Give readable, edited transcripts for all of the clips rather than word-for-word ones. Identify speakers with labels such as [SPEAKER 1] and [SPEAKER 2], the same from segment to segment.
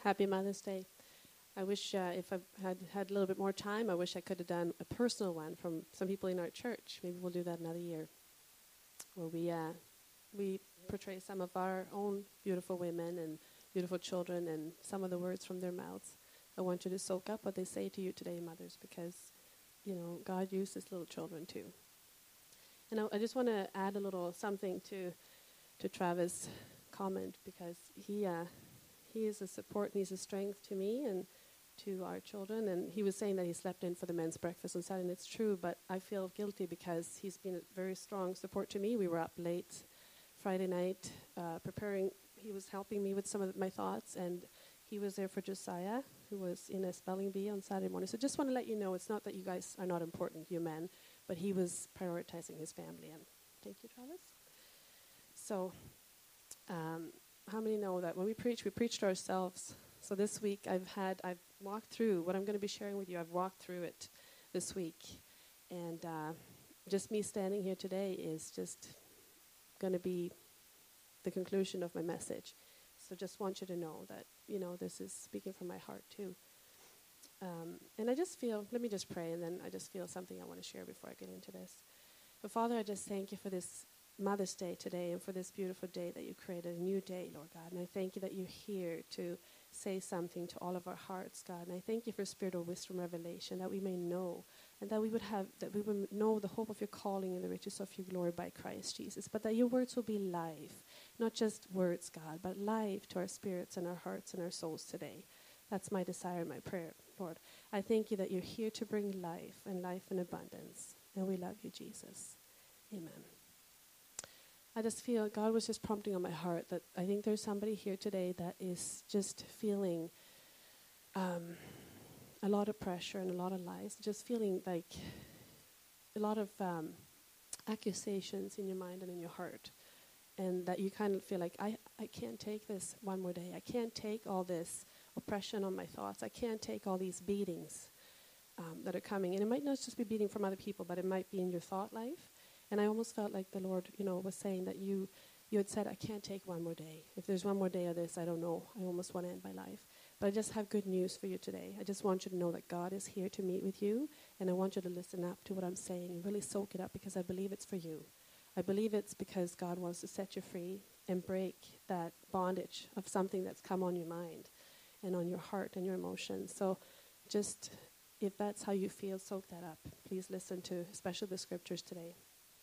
[SPEAKER 1] Happy Mother's Day. I wish if I had a little bit more time, I wish I could have done a personal one from some people in our church. Maybe we'll do that another year, where we portray some of our own beautiful women and beautiful children and some of the words from their mouths. I want you to soak up what they say to you today, mothers, because, God uses little children too. And I just want to add a little something to Travis' comment, because he is a support and he's a strength to me and to our children. And he was saying that he slept in for the men's breakfast on Saturday, and it's true, but I feel guilty because he's been a very strong support to me. We were up late Friday night preparing. He was helping me with some of my thoughts, and he was there for Josiah, who was in a spelling bee on Saturday morning. So just want to let you know, it's not that you guys are not important, you men, but he was prioritizing his family. And thank you, Travis. So how many know that when we preach to ourselves? So this week I've walked through what I'm going to be sharing with you. I've walked through it this week. And just me standing here today is just going to be the conclusion of my message. So just want you to know that, this is speaking from my heart too. And I just feel, let me just pray, and then I just feel something I want to share before I get into this. But Father, I just thank you for this Mother's Day today and for this beautiful day that you created, a new day, Lord God. And I thank you that you're here to say something to all of our hearts, God. And I thank you for spiritual wisdom, revelation, that we may know, and that we would know the hope of your calling and the riches of your glory by Christ Jesus. But that your words will be life, not just words, God, but life to our spirits and our hearts and our souls today. That's my desire and my prayer, Lord. I thank you that you're here to bring life and life in abundance. And we love you, Jesus. Amen. I just feel God was just prompting on my heart that I think there's somebody here today that is just feeling a lot of pressure and a lot of lies, just feeling like a lot of accusations in your mind and in your heart, and that you kind of feel like, I can't take this one more day. I can't take all this oppression on my thoughts. I can't take all these beatings that are coming. And it might not just be beating from other people, but it might be in your thought life. And I almost felt like the Lord, was saying that you had said, I can't take one more day. If there's one more day of this, I don't know. I almost want to end my life. But I just have good news for you today. I just want you to know that God is here to meet with you. And I want you to listen up to what I'm saying and really soak it up, because I believe it's for you. I believe it's because God wants to set you free and break that bondage of something that's come on your mind and on your heart and your emotions. So just, if that's how you feel, soak that up. Please listen to especially the scriptures today.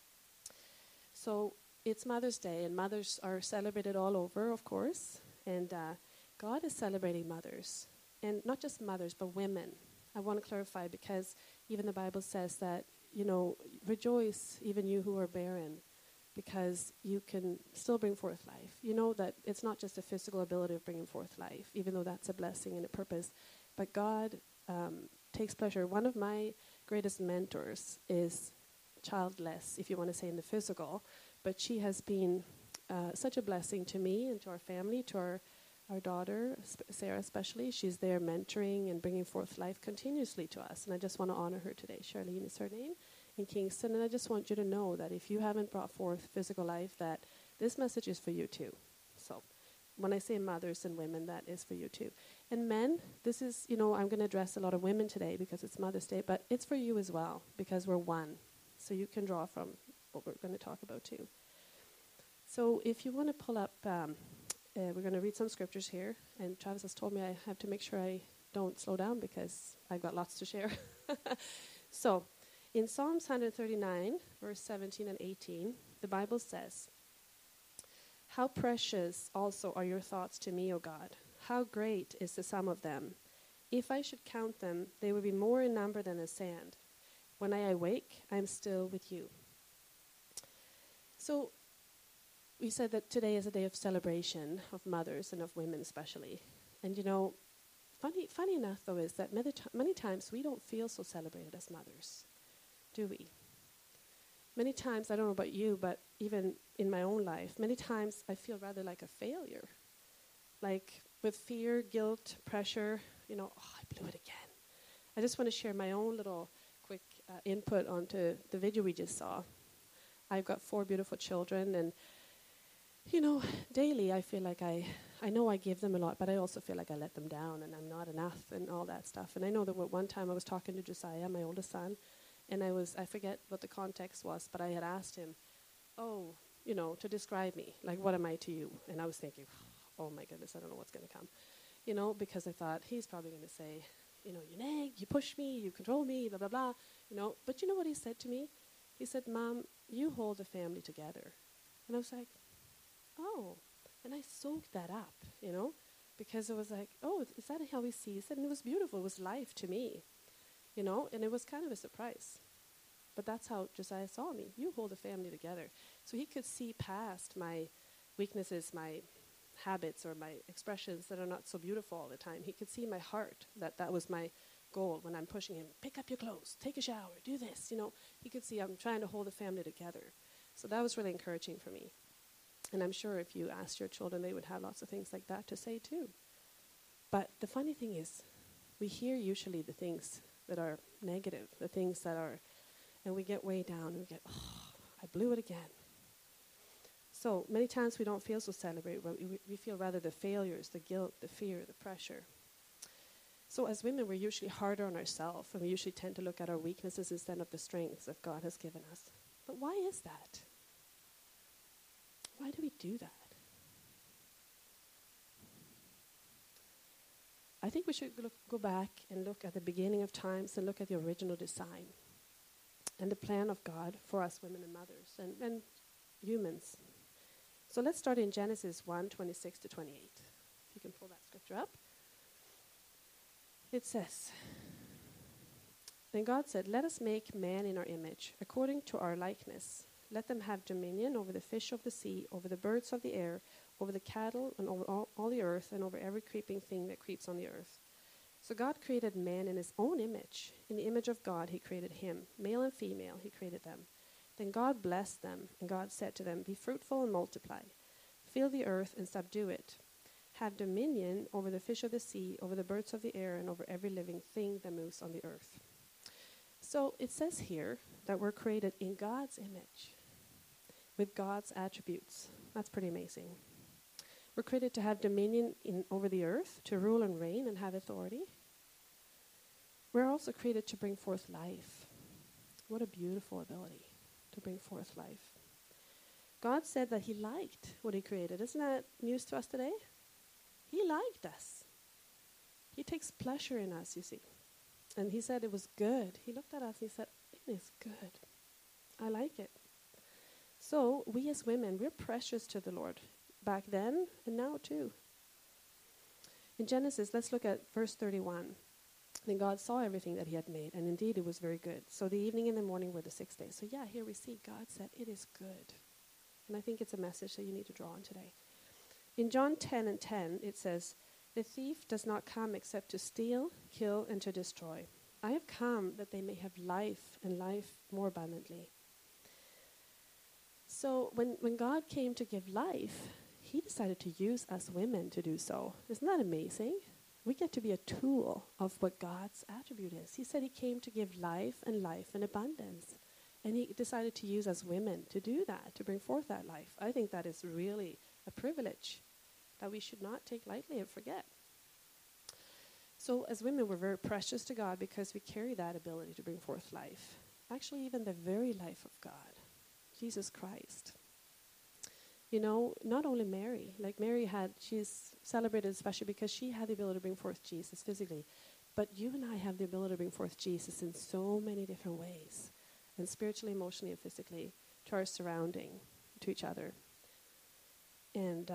[SPEAKER 1] So it's Mother's Day, and mothers are celebrated all over, of course. And God is celebrating mothers. And not just mothers, but women. I want to clarify, because even the Bible says that, rejoice, even you who are barren, because you can still bring forth life. You know that it's not just a physical ability of bringing forth life, even though that's a blessing and a purpose. But God takes pleasure. One of my greatest mentors is childless, if you want to say in the physical, but she has been such a blessing to me and to our family, to our daughter, Sarah especially. She's there mentoring and bringing forth life continuously to us, and I just want to honor her today. Charlene is her name, in Kingston, and I just want you to know that if you haven't brought forth physical life, that this message is for you too. So when I say mothers and women, that is for you too. And men, this is, I'm going to address a lot of women today because it's Mother's Day, but it's for you as well, because we're one. So you can draw from what we're going to talk about too. So if you want to pull up, we're going to read some scriptures here. And Travis has told me I have to make sure I don't slow down because I've got lots to share. So in Psalms 139, verse 17 and 18, the Bible says, "How precious also are your thoughts to me, O God. How great is the sum of them. If I should count them, they would be more in number than the sand. When I awake, I am still with you." So we said that today is a day of celebration of mothers and of women especially. And funny enough though is that many times we don't feel so celebrated as mothers, do we? Many times, I don't know about you, but even in my own life, many times I feel rather like a failure. Like with fear, guilt, pressure, I blew it again. I just want to share my own little quick input onto the video we just saw. I've got 4 beautiful children, and daily I feel like I I know I give them a lot, but I also feel like I let them down and I'm not enough and all that stuff. And I know that one time I was talking to Josiah, my oldest son, and I forget what the context was, but I had asked him, to describe me, like, what am I to you? And I was thinking, oh my goodness, I don't know what's going to come, because I thought he's probably going to say, you nag, you push me, you control me, blah, blah, blah, But you know what he said to me? He said, Mom, you hold the family together. And I was like, oh. And I soaked that up, because it was like, oh, is that how he sees it? And it was beautiful. It was life to me, and it was kind of a surprise. But that's how Josiah saw me. You hold the family together. So he could see past my weaknesses, my habits, or my expressions that are not so beautiful all the time. He could see my heart, that was my goal when I'm pushing him. Pick up your clothes, take a shower, do this, He could see I'm trying to hold the family together. So that was really encouraging for me. And I'm sure if you asked your children, they would have lots of things like that to say too. But the funny thing is, we hear usually the things that are negative, the things that are, and we get way down and we get, I blew it again. So many times we don't feel so celebrated, but we feel rather the failures, the guilt, the fear, the pressure. So as women, we're usually harder on ourselves, and we usually tend to look at our weaknesses instead of the strengths that God has given us. But why is that? Why do we do that? I think we should go back and look at the beginning of times and look at the original design and the plan of God for us women and mothers and humans. So let's start in Genesis 1:26 to 28. If you can pull that scripture up. It says, "Then God said, 'Let us make man in our image, according to our likeness. Let them have dominion over the fish of the sea, over the birds of the air, over the cattle, and over all the earth, and over every creeping thing that creeps on the earth.' So God created man in his own image. In the image of God he created him. Male and female he created them. Then God blessed them, and God said to them, 'Be fruitful and multiply. Fill the earth and subdue it. Have dominion over the fish of the sea, over the birds of the air, and over every living thing that moves on the earth.'" So it says here that we're created in God's image, with God's attributes. That's pretty amazing. We're created to have dominion over the earth, to rule and reign and have authority. We're also created to bring forth life. What a beautiful ability to bring forth life. God said that he liked what he created. Isn't that news to us today? He liked us. He takes pleasure in us, you see. And he said it was good. He looked at us and he said, "It is good. I like it." So we as women, we're precious to the Lord back then and now too. In Genesis, let's look at verse 31. "Then God saw everything that he had made, and indeed it was very good. So the evening and the morning were the sixth day." So yeah, here we see God said it is good. And I think it's a message that you need to draw on today. In John 10:10, it says, "The thief does not come except to steal, kill, and to destroy. I have come that they may have life, and life more abundantly." So when God came to give life, he decided to use us women to do so. Isn't that amazing? We get to be a tool of what God's attribute is. He said he came to give life in abundance. And he decided to use us women to do that, to bring forth that life. I think that is really a privilege that we should not take lightly and forget. So as women, we're very precious to God because we carry that ability to bring forth life. Actually, even the very life of God, Jesus Christ. Not only Mary, like Mary she's celebrated especially because she had the ability to bring forth Jesus physically, but you and I have the ability to bring forth Jesus in so many different ways, and spiritually, emotionally, and physically, to our surrounding, to each other. And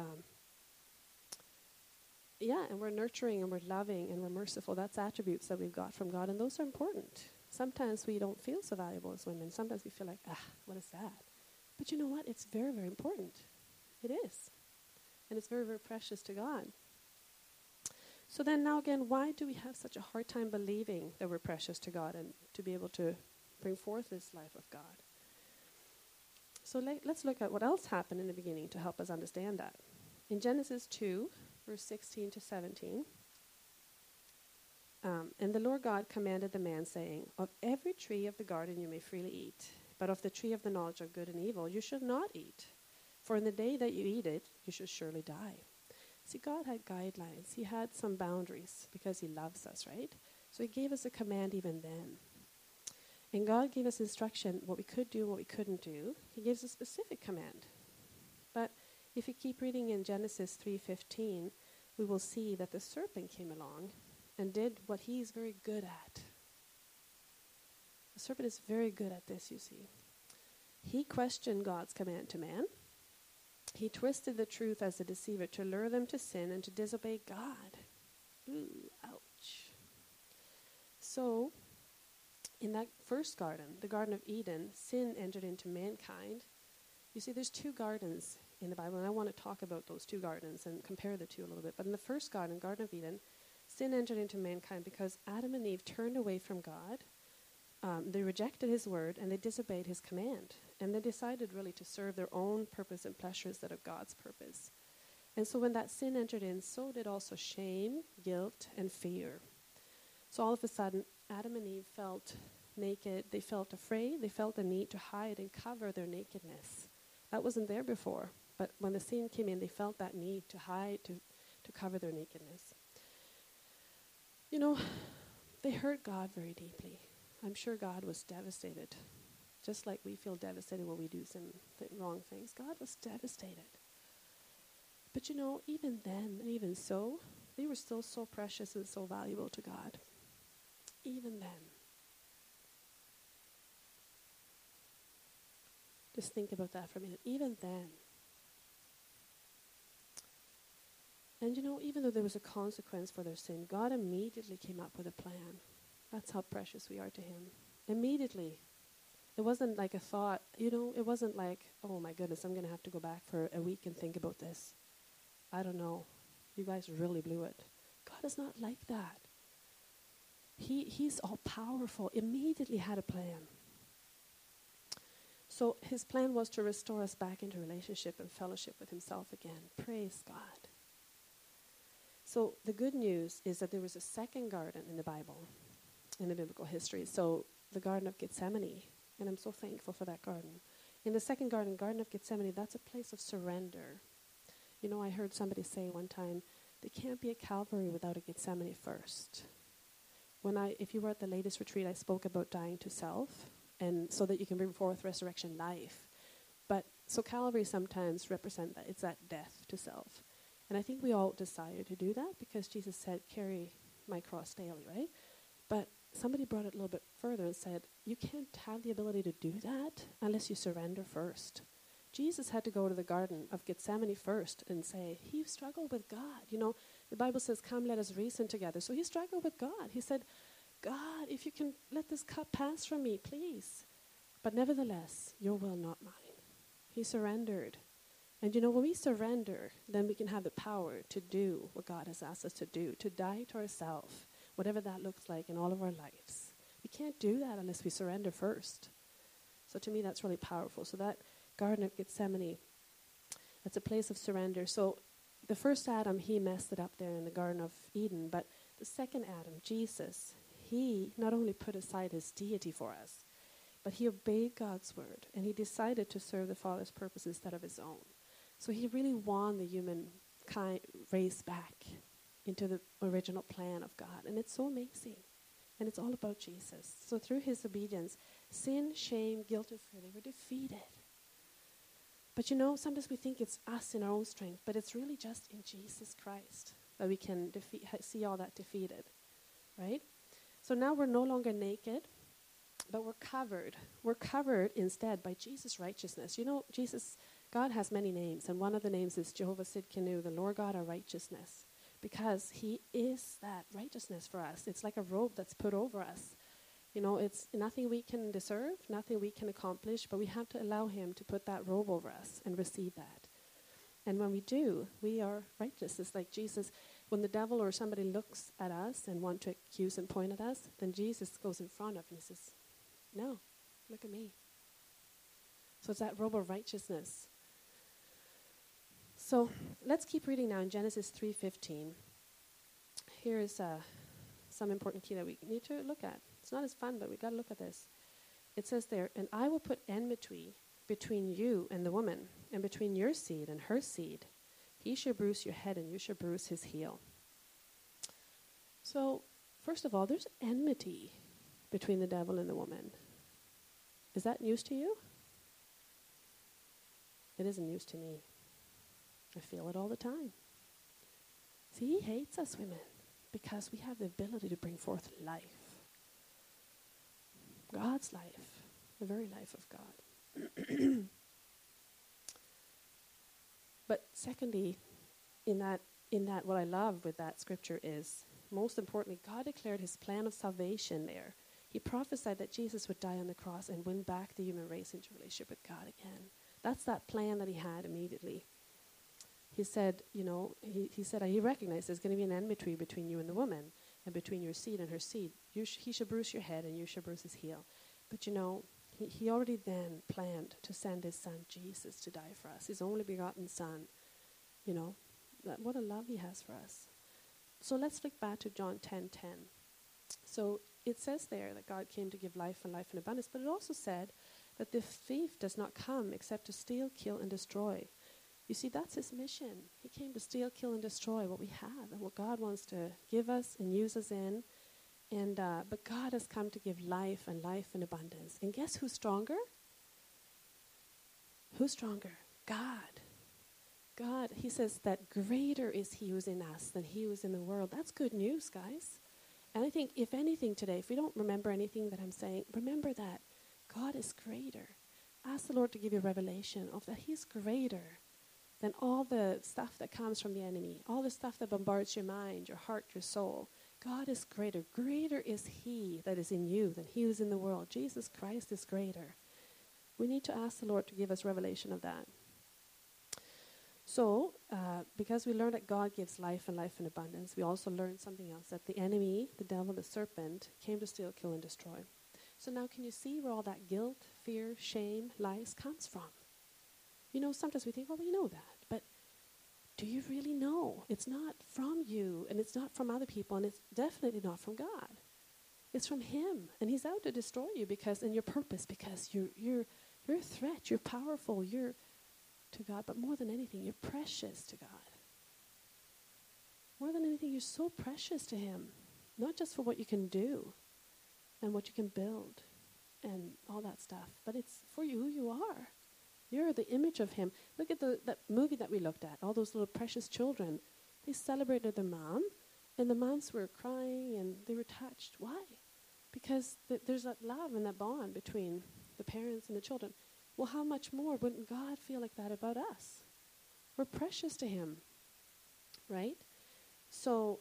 [SPEAKER 1] and we're nurturing, and we're loving, and we're merciful. That's attributes that we've got from God, and those are important. Sometimes we don't feel so valuable as women. Sometimes we feel like, what is that? But you know what? It's very, very important. It is. And it's very, very precious to God. So then now again, why do we have such a hard time believing that we're precious to God and to be able to bring forth this life of God? So let's look at what else happened in the beginning to help us understand that. In Genesis 2, verse 16 to 17, "And the Lord God commanded the man, saying, 'Of every tree of the garden you may freely eat, but of the tree of the knowledge of good and evil you should not eat. For in the day that you eat it, you shall surely die. See, God had guidelines. He had some boundaries because he loves us, right? So he gave us a command even then. And God gave us instruction, what we could do, what we couldn't do. He gives a specific command. But if you keep reading in Genesis 3:15, we will see that the serpent came along and did what he's very good at. The serpent is very good at this, you see. He questioned God's command to man. He twisted the truth as a deceiver to lure them to sin and to disobey God. Ooh, ouch. So, in that first garden, the Garden of Eden, sin entered into mankind. You see, there's two gardens in the Bible, and I want to talk about those two gardens and compare the two a little bit. But in the first garden, Garden of Eden, sin entered into mankind because Adam and Eve turned away from God. They rejected his word, and they disobeyed his command. And they decided really to serve their own purpose and pleasure instead of God's purpose. And so when that sin entered in, so did also shame, guilt, and fear. So all of a sudden, Adam and Eve felt naked. They felt afraid. They felt the need to hide and cover their nakedness. That wasn't there before. But when the sin came in, they felt that need to hide, to cover their nakedness. You know, they hurt God very deeply. I'm sure God was devastated. Just like we feel devastated when we do some wrong things. God was devastated. But you know, even then, and even so, they were still so precious and so valuable to God. Even then. Just think about that for a minute. Even then. And you know, even though there was a consequence for their sin, God immediately came up with a plan. That's how precious we are to him. Immediately. It wasn't like a thought, you know, it wasn't like, oh my goodness, I'm going to have to go back for a week and think about this. I don't know. You guys really blew it. God is not like that. He's all powerful. Immediately had a plan. So his plan was to restore us back into relationship and fellowship with himself again. Praise God. So the good news is that there was a second garden in the Bible, in the biblical history. So the Garden of Gethsemane, and I'm so thankful for that garden. In the second garden, Garden of Gethsemane, that's a place of surrender. You know, I heard somebody say one time, there can't be a Calvary without a Gethsemane first. If you were at the latest retreat, I spoke about dying to self, and so that you can bring forth resurrection life. But so Calvary sometimes represent that, it's that death to self. And I think we all desire to do that because Jesus said, carry my cross daily, right? But somebody brought it a little bit further and said, you can't have the ability to do that unless you surrender first. Jesus had to go to the Garden of Gethsemane first and say, he struggled with God. You know, the Bible says, come, let us reason together. So he struggled with God. He said, God, if you can let this cup pass from me, please. But nevertheless, your will, not mine. He surrendered. And you know, when we surrender, then we can have the power to do what God has asked us to do, to die to ourselves, whatever that looks like in all of our lives. We can't do that unless we surrender first. So to me, that's really powerful. So that Garden of Gethsemane, that's a place of surrender. So the first Adam, he messed it up there in the Garden of Eden, but the second Adam, Jesus, he not only put aside his deity for us, but he obeyed God's word, and he decided to serve the Father's purpose instead of his own. So he really won the human race back into the original plan of God. And it's so amazing. And it's all about Jesus. So through his obedience, sin, shame, guilt, and fear, they were defeated. But you know, sometimes we think it's us in our own strength, but it's really just in Jesus Christ that we can see all that defeated, right? So now we're no longer naked, but we're covered. We're covered instead by Jesus' righteousness. You know, God has many names, and one of the names is Jehovah Sidkenu, the Lord God our righteousness, because he is that righteousness for us. It's like a robe that's put over us. You know, it's nothing we can deserve, nothing we can accomplish, but we have to allow him to put that robe over us and receive that. And when we do, we are righteous. It's like Jesus, when the devil or somebody looks at us and want to accuse and point at us, then Jesus goes in front of and he says, no, look at me. So it's that robe of righteousness. So let's keep reading now in Genesis 3:15. Here is some important key that we need to look at. It's not as fun, but we got to look at this. It says there, and I will put enmity between you and the woman, and between your seed and her seed. He shall bruise your head, and you shall bruise his heel. So, first of all, there's enmity between the devil and the woman. Is that news to you? It isn't news to me. I feel it all the time. See, he hates us women because we have the ability to bring forth life. God's life, the very life of God. But secondly, in that what I love with that scripture is, most importantly, God declared his plan of salvation there. He prophesied that Jesus would die on the cross and win back the human race into relationship with God again. That's that plan that he had immediately. He said, he recognized there's going to be an enmity between you and the woman, and between your seed and her seed. He shall bruise your head, and you shall bruise his heel. But he already then planned to send his son Jesus to die for us, his only begotten son. What a love he has for us. So let's flick back to John 10:10. So it says there that God came to give life and life in abundance, but it also said that the thief does not come except to steal, kill, and destroy. You see, that's his mission. He came to steal, kill, and destroy what we have and what God wants to give us and use us in. But God has come to give life and life in abundance. And guess who's stronger? Who's stronger? God. God, he says that greater is he who's in us than he who's in the world. That's good news, guys. And I think, if anything today, if we don't remember anything that I'm saying, remember that God is greater. Ask the Lord to give you a revelation of that he's greater than all the stuff that comes from the enemy, all the stuff that bombards your mind, your heart, your soul. God is greater. Greater is he that is in you than he who's in the world. Jesus Christ is greater. We need to ask the Lord to give us revelation of that. So, because we learned that God gives life and life in abundance, we also learned something else, that the enemy, the devil, the serpent, came to steal, kill, and destroy. So now can you see where all that guilt, fear, shame, lies comes from? Sometimes we think, we know that. But do you really know? It's not from you, and it's not from other people, and it's definitely not from God. It's from him, and he's out to destroy you and your purpose, because you're a threat, you're powerful, you're to God, but more than anything, you're precious to God. More than anything, you're so precious to him, not just for what you can do and what you can build and all that stuff, but it's for you who you are. You're the image of him. Look at that movie that we looked at, all those little precious children. They celebrated their mom, and the moms were crying and they were touched. Why? Because there's that love and that bond between the parents and the children. Well, how much more wouldn't God feel like that about us? We're precious to him, right? So,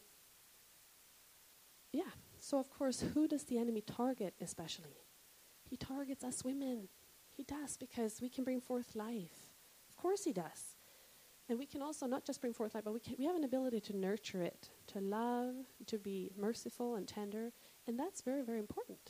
[SPEAKER 1] So, of course, who does the enemy target especially? He targets us women. He does, because we can bring forth life. Of course he does. And we can also not just bring forth life, but we have an ability to nurture it, to love, to be merciful and tender. And that's very, very important.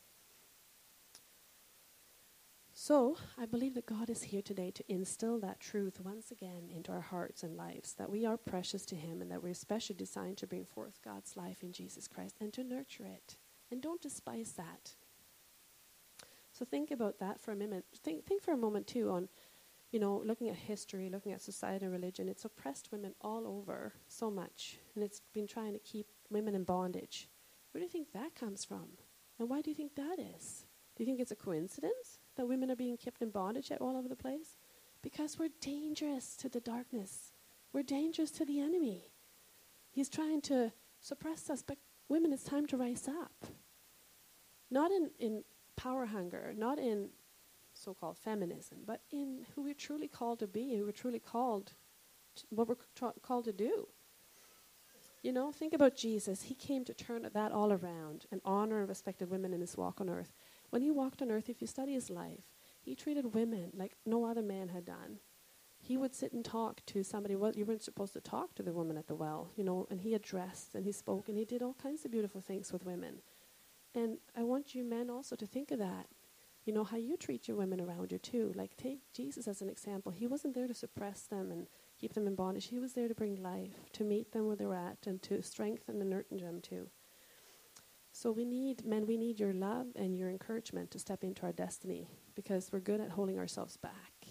[SPEAKER 1] So, I believe that God is here today to instill that truth once again into our hearts and lives, that we are precious to him and that we're especially designed to bring forth God's life in Jesus Christ and to nurture it. And don't despise that. So think about that for a minute. Think for a moment too on, looking at history, looking at society and religion. It's oppressed women all over so much, and it's been trying to keep women in bondage. Where do you think that comes from? And why do you think that is? Do you think it's a coincidence that women are being kept in bondage all over the place? Because we're dangerous to the darkness. We're dangerous to the enemy. He's trying to suppress us, but women, it's time to rise up. Not in power hunger, not in so-called feminism, but in who we're truly called to be, who we're truly called, what we're called to do. Think about Jesus. He came to turn that all around and honor and respected women in his walk on earth. When he walked on earth, if you study his life, he treated women like no other man had done. He would sit and talk to somebody. Well, you weren't supposed to talk to the woman at the well, and he addressed and he spoke and he did all kinds of beautiful things with women. And I want you men also to think of that. How you treat your women around you too. Like, take Jesus as an example. He wasn't there to suppress them and keep them in bondage. He was there to bring life, to meet them where they're at, and to strengthen and nurture them too. So we need your love and your encouragement to step into our destiny, because we're good at holding ourselves back.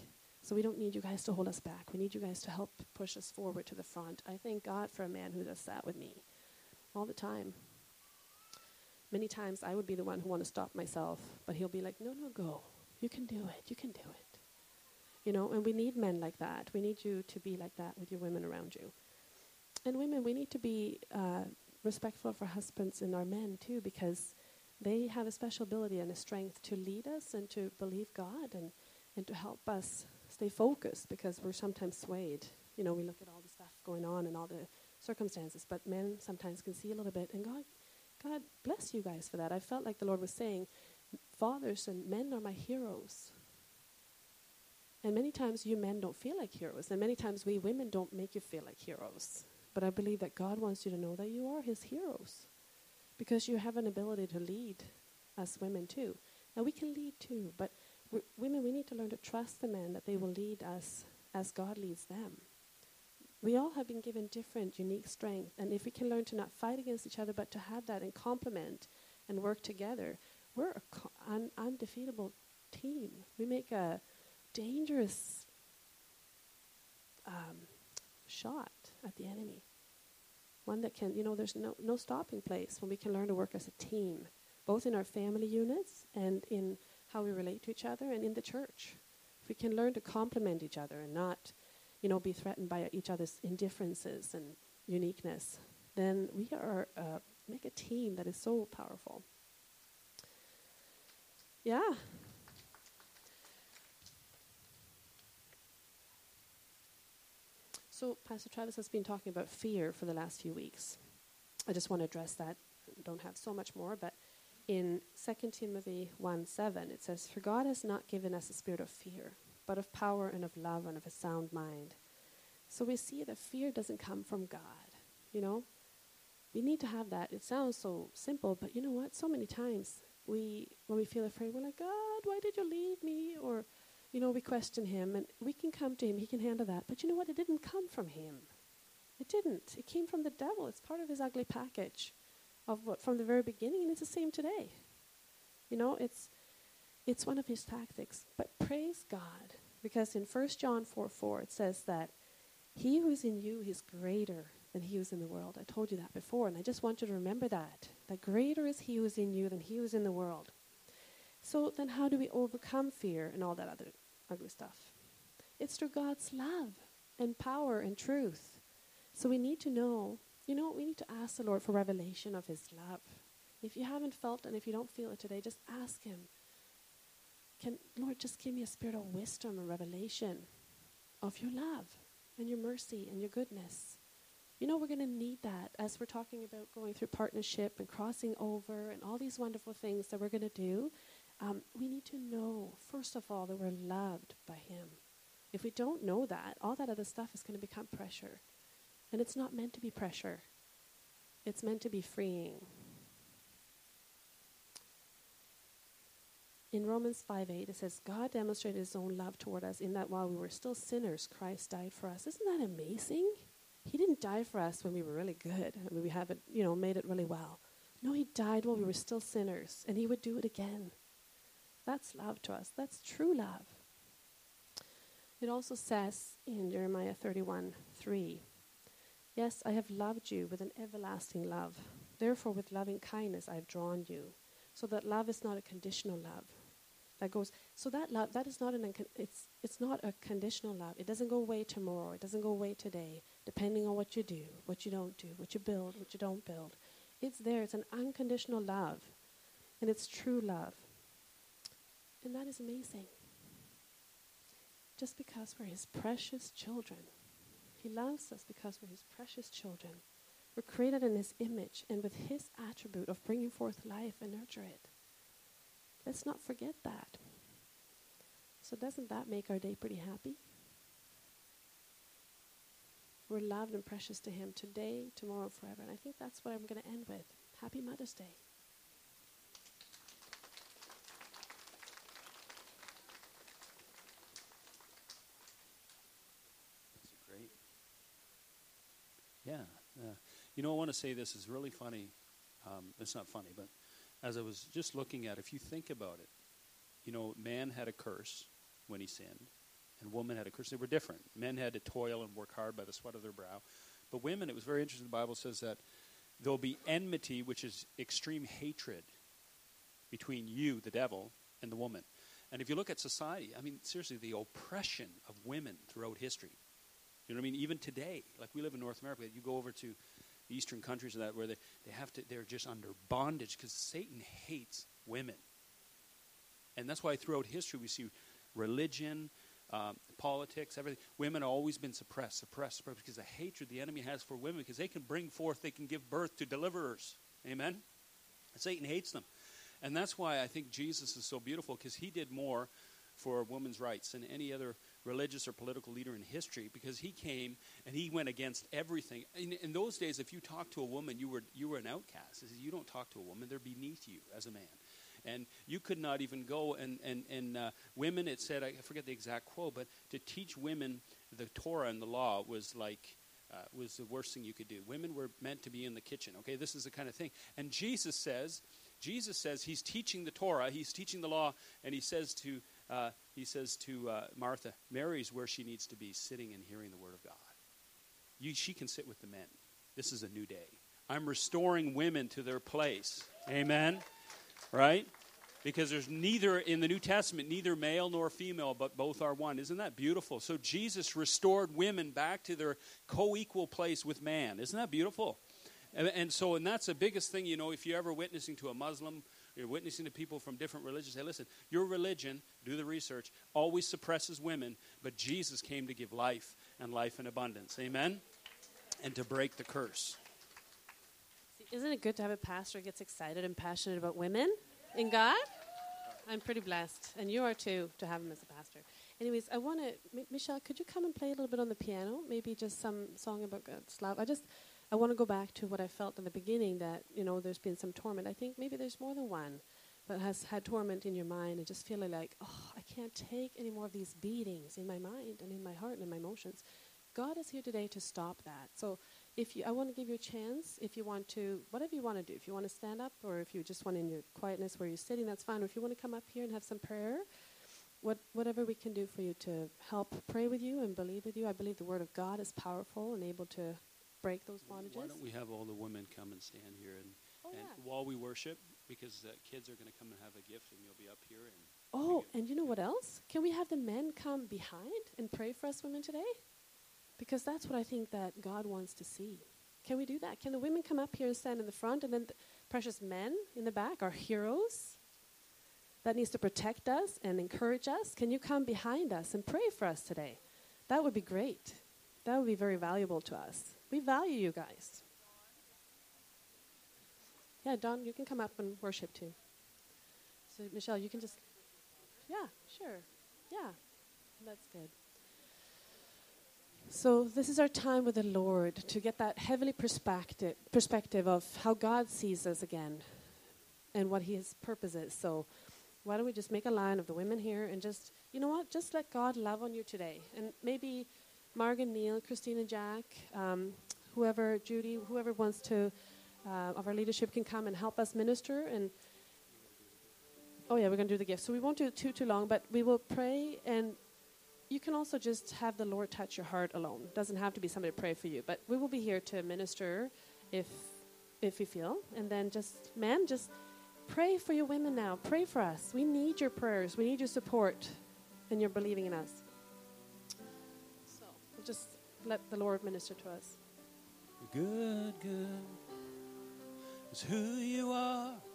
[SPEAKER 1] So we don't need you guys to hold us back. We need you guys to help push us forward to the front. I thank God for a man who does that with me all the time. Many times I would be the one who want to stop myself, but he'll be like, no, go. You can do it. You can do it. You know, and we need men like that. We need you to be like that with your women around you. And women, we need to be respectful of our husbands and our men too, because they have a special ability and a strength to lead us and to believe God and to help us stay focused, because we're sometimes swayed. You know, we look at all the stuff going on and all the circumstances, but men sometimes can see a little bit, and God bless you guys for that. I felt like the Lord was saying, fathers and men are my heroes. And many times you men don't feel like heroes, and many times we women don't make you feel like heroes. But I believe that God wants you to know that you are his heroes, because you have an ability to lead us women too. Now we can lead too, but women, we need to learn to trust the men, that they will lead us as God leads them. We all have been given different, unique strength, and if we can learn to not fight against each other, but to have that and complement and work together, we're an undefeatable team. We make a dangerous shot at the enemy. One that can, there's no stopping place when we can learn to work as a team, both in our family units and in how we relate to each other and in the church. If we can learn to complement each other and not, be threatened by each other's indifferences and uniqueness, then we are make a team that is so powerful. Yeah. So Pastor Travis has been talking about fear for the last few weeks. I just want to address that. Don't have so much more, but in 2 Timothy 1:7, it says, "For God has not given us a spirit of fear, but of power and of love and of a sound mind." So we see that fear doesn't come from God, We need to have that. It sounds so simple, but you know what? So many times when we feel afraid, we're like, God, why did you leave me? Or, we question him, and we can come to him. He can handle that. But you know what? It didn't come from him. It didn't. It came from the devil. It's part of his ugly package from the very beginning, and it's the same today. It's one of his tactics. But praise God, because in 1 John 4:4, it says that he who is in you is greater than he who is in the world. I told you that before, and I just want you to remember that greater is he who is in you than he who is in the world. So then how do we overcome fear and all that other ugly stuff? It's through God's love and power and truth. So we need to know, we need to ask the Lord for revelation of his love. If you haven't felt and if you don't feel it today, just ask him. Lord, just give me a spirit of wisdom and revelation of your love and your mercy and your goodness. We're going to need that as we're talking about going through partnership and crossing over and all these wonderful things that we're going to do. We need to know, first of all, that we're loved by him. If we don't know that, all that other stuff is going to become pressure. And it's not meant to be pressure. It's meant to be freeing. In Romans 5:8, it says, God demonstrated his own love toward us in that while we were still sinners, Christ died for us. Isn't that amazing? He didn't die for us when we were really good. I mean, we haven't, made it really well. No, he died while we were still sinners, and he would do it again. That's love to us. That's true love. It also says in Jeremiah 31:3, yes, I have loved you with an everlasting love. Therefore, with loving kindness, I have drawn you. So that love is not a conditional love. So that love, that is not it's not a conditional love. It doesn't go away tomorrow. It doesn't go away today, depending on what you do, what you don't do, what you build, what you don't build. It's there. It's an unconditional love. And it's true love. And that is amazing. Just because we're his precious children. He loves us because we're his precious children. We're created in his image and with his attribute of bringing forth life and nurture it. Let's not forget that. So doesn't that make our day pretty happy? We're loved and precious to him today, tomorrow, forever. And I think that's what I'm going to end with. Happy Mother's Day.
[SPEAKER 2] That's great. Yeah. I want to say this is really funny. It's not funny, but as I was just looking at, if you think about it, man had a curse when he sinned. and woman had a curse. They were different. Men had to toil and work hard by the sweat of their brow. But women, it was very interesting. The Bible says that there'll be enmity, which is extreme hatred between you, the devil, and the woman. And if you look at society, I mean, seriously, the oppression of women throughout history. You know what I mean? Even today, like we live in North America, you go over to the eastern countries and that where they're just under bondage because Satan hates women. And that's why throughout history we see religion, politics, everything. Women have always been suppressed because the hatred the enemy has for women, because they can give birth to deliverers. Amen? And Satan hates them. And that's why I think Jesus is so beautiful, because he did more for women's rights than any other religious or political leader in history, because he came and he went against everything. In those days, if you talked to a woman, you were an outcast. You don't talk to a woman, they're beneath you as a man. And you could not even go and women, it said, I forget the exact quote, but to teach women the Torah and the law was like, was the worst thing you could do. Women were meant to be in the kitchen, okay? This is the kind of thing. And Jesus says he's teaching the Torah, he's teaching the law, and he says to Martha, Mary's where she needs to be, sitting and hearing the word of God. She can sit with the men. This is a new day. I'm restoring women to their place. Amen? Right? Because there's neither, in the New Testament, neither male nor female, but both are one. Isn't that beautiful? So Jesus restored women back to their co-equal place with man. Isn't that beautiful? And that's the biggest thing, if you're ever witnessing to a Muslim, you're witnessing to people from different religions, say, listen, your religion, do the research, always suppresses women, but Jesus came to give life and life in abundance. Amen? And to break the curse.
[SPEAKER 1] Isn't it good to have a pastor who gets excited and passionate about women in God? I'm pretty blessed, and you are too, to have him as a pastor. Anyways, I want to, Michelle, could you come and play a little bit on the piano? Maybe just some song about God's love. I want to go back to what I felt in the beginning, that, there's been some torment. I think maybe there's more than one, but has had torment in your mind and just feeling like, I can't take any more of these beatings in my mind and in my heart and in my emotions. God is here today to stop that. So I want to give you a chance, if you want to, whatever you want to do. If you want to stand up, or if you just want in your quietness where you're sitting, that's fine. Or if you want to come up here and have some prayer, whatever we can do for you to help pray with you and believe with you. I believe the word of God is powerful and able to break those bondages.
[SPEAKER 2] Why don't we have all the women come and stand here and while we worship, because kids are going to come and have a gift, and you'll be up here.
[SPEAKER 1] And you know what else? Can we have the men come behind and pray for us women today? Because that's what I think that God wants to see. Can we do that? Can the women come up here and stand in the front, and then the precious men in the back, our heroes that needs to protect us and encourage us? Can you come behind us and pray for us today? That would be great. That would be very valuable to us. We value you guys. Yeah, Don, you can come up and worship too. So, Michelle, you can just... Yeah, sure. Yeah, that's good. So this is our time with the Lord to get that heavenly perspective of how God sees us again and what his purpose is. So why don't we just make a line of the women here and just, just let God love on you today. And maybe Margaret, Neil, Christine and Jack, whoever, Judy, whoever wants to, of our leadership can come and help us minister. And we're going to do the gift. So we won't do it too long, but we will pray, and you can also just have the Lord touch your heart alone. It doesn't have to be somebody to pray for you, but we will be here to minister if you feel. And then just pray for your women now. Pray for us. We need your prayers. We need your support, and your believing in us. So we'll just let the Lord minister to us.
[SPEAKER 2] Good is who you are.